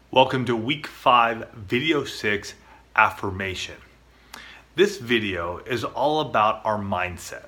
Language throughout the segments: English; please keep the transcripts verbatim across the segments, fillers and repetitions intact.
Welcome to week five, video six, affirmation. This video is all about our mindset,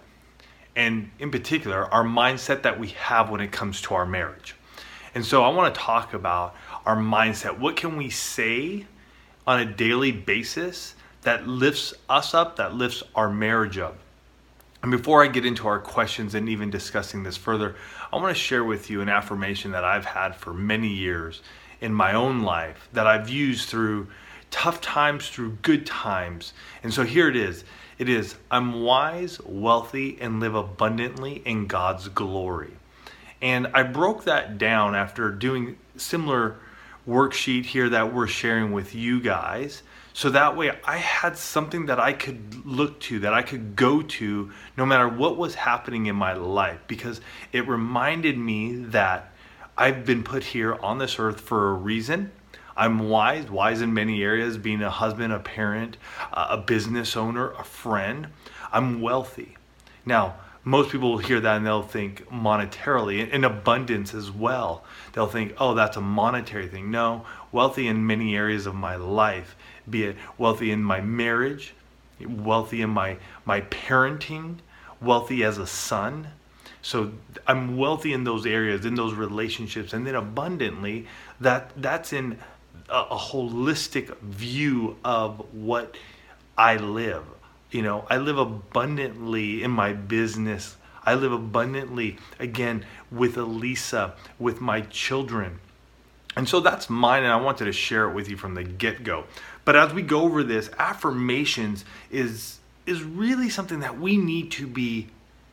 and in particular, our mindset that we have when it comes to our marriage. And so I want to talk about our mindset. What can we say on a daily basis that lifts us up, that lifts our marriage up? And before I get into our questions and even discussing this further, I want to share with you an affirmation that I've had for many years in my own life that I've used through tough times, through good times. And so here it is. It is, I'm wise, wealthy, and live abundantly in God's glory. And I broke that down after doing similar worksheet here that we're sharing with you guys. So that way I had something that I could look to, that I could go to no matter what was happening in my life, because it reminded me that I've been put here on this earth for a reason. I'm wise, wise in many areas, being a husband, a parent, a business owner, a friend. I'm wealthy. Now, most people will hear that and they'll think monetarily, in abundance as well. They'll think, oh, that's a monetary thing. No, wealthy in many areas of my life, be it wealthy in my marriage, wealthy in my, my parenting, wealthy as a son. So I'm wealthy in those areas, in those relationships, and then abundantly, that that's in a, a holistic view of what I live. You know, I live abundantly in my business. I live abundantly, again, with Elisa, with my children. And so that's mine, and I wanted to share it with you from the get-go. But as we go over this, affirmations is is really something that we need to be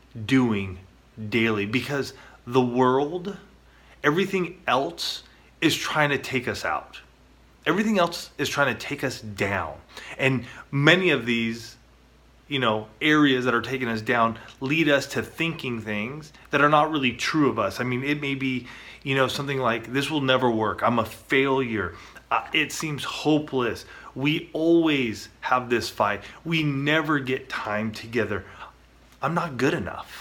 doing daily, because the world, everything else is trying to take us out. Everything else is trying to take us down. And many of these, you know, areas that are taking us down lead us to thinking things that are not really true of us. I mean, it may be, you know, something like, this will never work. I'm a failure. Uh, it seems hopeless. We always have this fight. We never get time together. I'm not good enough.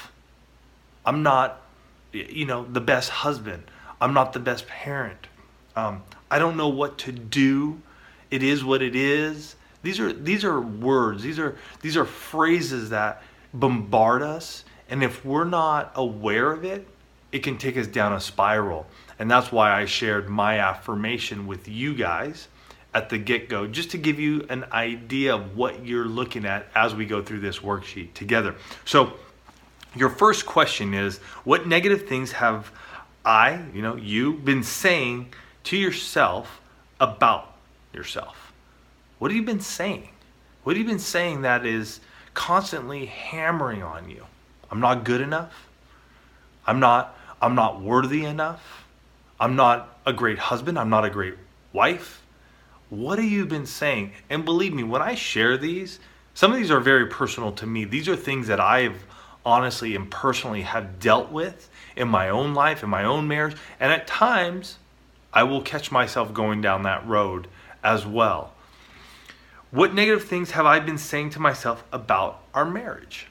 I'm not, you know, the best husband. I'm not the best parent. Um, I don't know what to do. It is what it is. These are these are words. These are these are phrases that bombard us, and if we're not aware of it, it can take us down a spiral. And that's why I shared my affirmation with you guys at the get-go, just to give you an idea of what you're looking at as we go through this worksheet together. So your first question is, what negative things have I, you know, you, been saying to yourself about yourself? What have you been saying? What have you been saying that is constantly hammering on you? I'm not good enough. I'm not, I'm not worthy enough. I'm not a great husband. I'm not a great wife. What have you been saying? And believe me, when I share these, some of these are very personal to me. These are things that I've honestly and personally have dealt with in my own life, in my own marriage, and at times I will catch myself going down that road as well. What negative things have I been saying to myself about our marriage?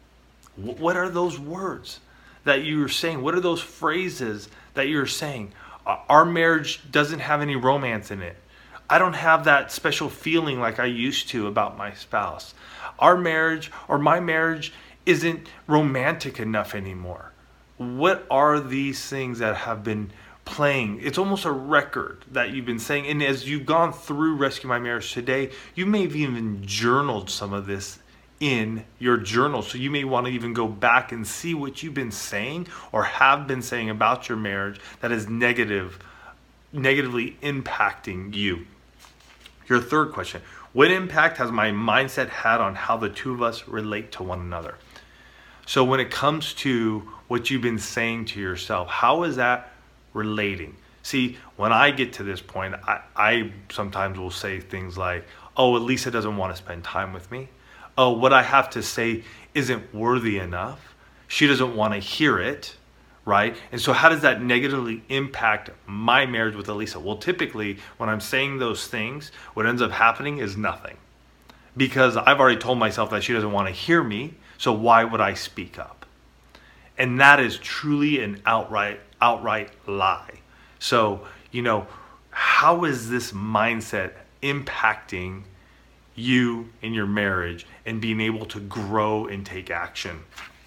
What are those words that you're saying? What are those phrases that you're saying? Our marriage doesn't have any romance in it. I don't have that special feeling like I used to about my spouse. Our marriage, or my marriage, isn't romantic enough anymore. What are these things that have been playing? It's almost a record that you've been saying. And as you've gone through Rescue My Marriage today, you may have even journaled some of this in your journal. So you may want to even go back and see what you've been saying or have been saying about your marriage that is negative, negatively impacting you. Your third question, what impact has my mindset had on how the two of us relate to one another? So when it comes to what you've been saying to yourself, how is that relating? See, when I get to this point, I, I sometimes will say things like, oh, Elisa doesn't want to spend time with me. Oh, what I have to say isn't worthy enough. She doesn't want to hear it, right? And so how does that negatively impact my marriage with Elisa? Well, typically, when I'm saying those things, what ends up happening is nothing. Because I've already told myself that she doesn't want to hear me, so why would I speak up? And that is truly an outright, outright lie. So, you know, how is this mindset impacting you in your marriage and being able to grow and take action?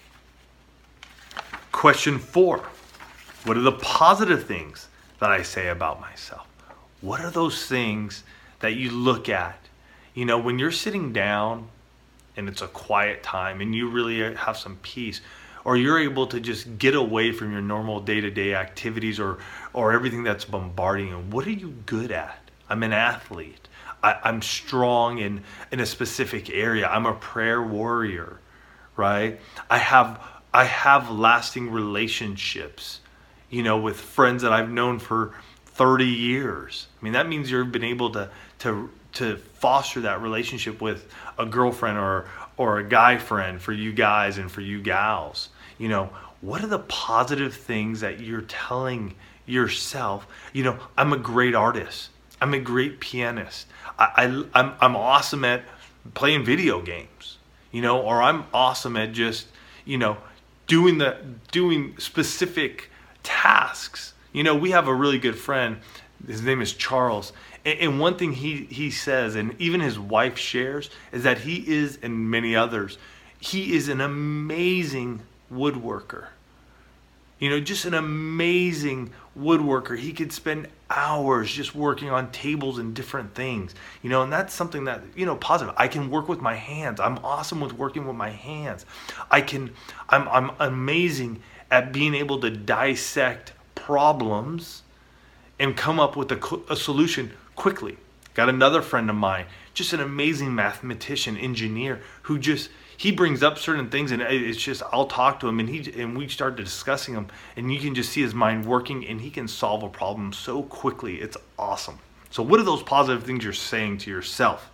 Question four, what are the positive things that I say about myself? What are those things that you look at? You know, when you're sitting down and it's a quiet time and you really have some peace, or you're able to just get away from your normal day-to-day activities or or everything that's bombarding you. What are you good at? I'm an athlete. I, I'm strong in, in a specific area. I'm a prayer warrior, right? I have I have lasting relationships, you know, with friends that I've known for thirty years. I mean, that means you've been able to to to foster that relationship with a girlfriend or or a guy friend for you guys and for you gals. You know, what are the positive things that you're telling yourself? You know, I'm a great artist. I'm a great pianist. I, I I'm I'm awesome at playing video games. You know, or I'm awesome at just, you know, doing the doing specific tasks. You know, we have a really good friend. His name is Charles. And, and one thing he, he says, and even his wife shares, is that he is, and many others, he is an amazing woodworker. You know, just an amazing woodworker. He could spend hours just working on tables and different things. You know, and that's something that, you know, positive. I can work with my hands. I'm awesome with working with my hands. I can, I'm, I'm amazing at being able to dissect problems and come up with a, a solution quickly. Got another friend of mine, just an amazing mathematician, engineer, who just, he brings up certain things and it's just, I'll talk to him and he and we start discussing them and you can just see his mind working and he can solve a problem so quickly. It's awesome. So what are those positive things you're saying to yourself?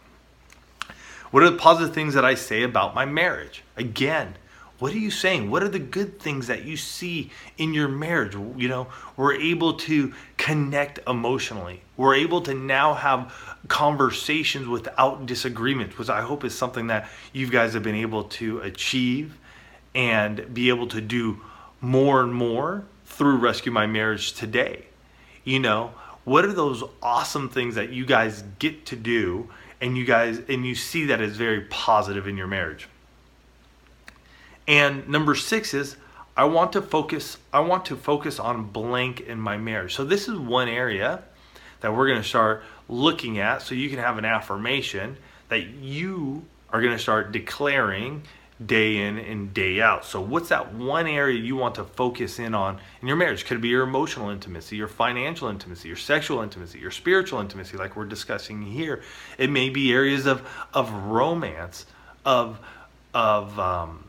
What are the positive things that I say about my marriage? Again, what are you saying? What are the good things that you see in your marriage? You know, we're able to connect emotionally. We're able to now have conversations without disagreements, which I hope is something that you guys have been able to achieve and be able to do more and more through Rescue My Marriage today. You know, what are those awesome things that you guys get to do and you guys and you see that is very positive in your marriage? And number six is I want to focus I want to focus on blank in my marriage. So this is one area that we're going to start looking at so you can have an affirmation that you are going to start declaring day in and day out. So what's that one area you want to focus in on in your marriage? Could it be your emotional intimacy, your financial intimacy, your sexual intimacy, your spiritual intimacy like we're discussing here. It may be areas of of romance, of of um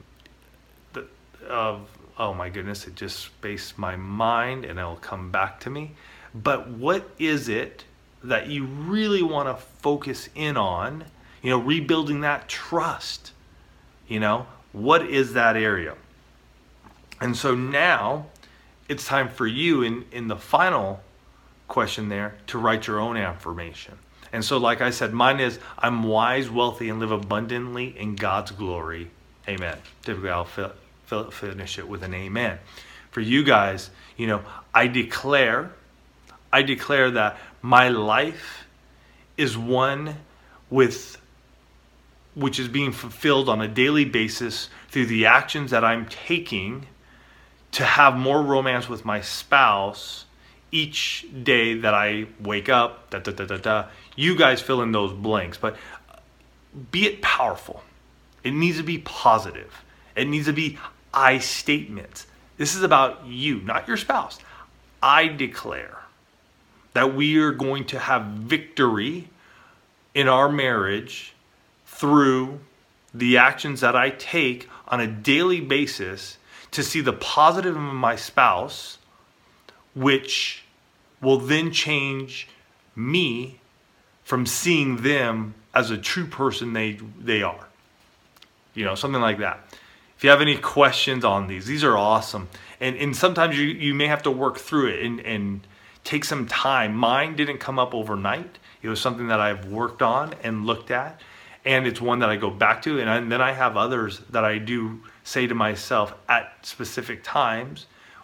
of oh my goodness, it just spaced my mind and it'll come back to me. But what is it that you really want to focus in on? You know, rebuilding that trust. You know, what is that area? And so now it's time for you in, in the final question there to write your own affirmation. And so like I said, mine is I'm wise, wealthy, and live abundantly in God's glory. Amen. Typically I'll fill finish it with an amen. For you guys, you know, I declare, I declare that my life is one with, which is being fulfilled on a daily basis through the actions that I'm taking to have more romance with my spouse each day that I wake up, da da da da da. You guys fill in those blanks, but be it powerful. It needs to be positive. It needs to be I statements. This is about you, not your spouse. I declare that we are going to have victory in our marriage through the actions that I take on a daily basis to see the positive in my spouse, which will then change me from seeing them as a true person they they are. You know, something like that. If you have any questions on these, these are awesome. And and sometimes you, you may have to work through it and, and take some time. Mine didn't come up overnight. It was something that I've worked on and looked at. And it's one that I go back to. And, I, and then I have others that I do say to myself at specific times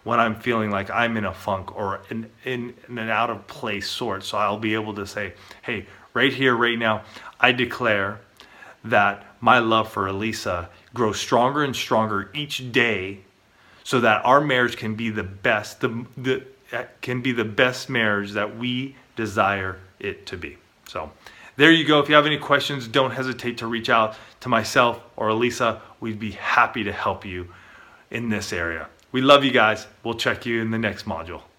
when I'm feeling like I'm in a funk or in, in, in an out of place sort. So I'll be able to say, hey, right here, right now, I declare that my love for Elisa grows stronger and stronger each day, so that our marriage can be the best, the, the can be the best marriage that we desire it to be. So there you go. If you have any questions, don't hesitate to reach out to myself or Elisa. We'd be happy to help you in this area. We love you guys. We'll check you in the next module.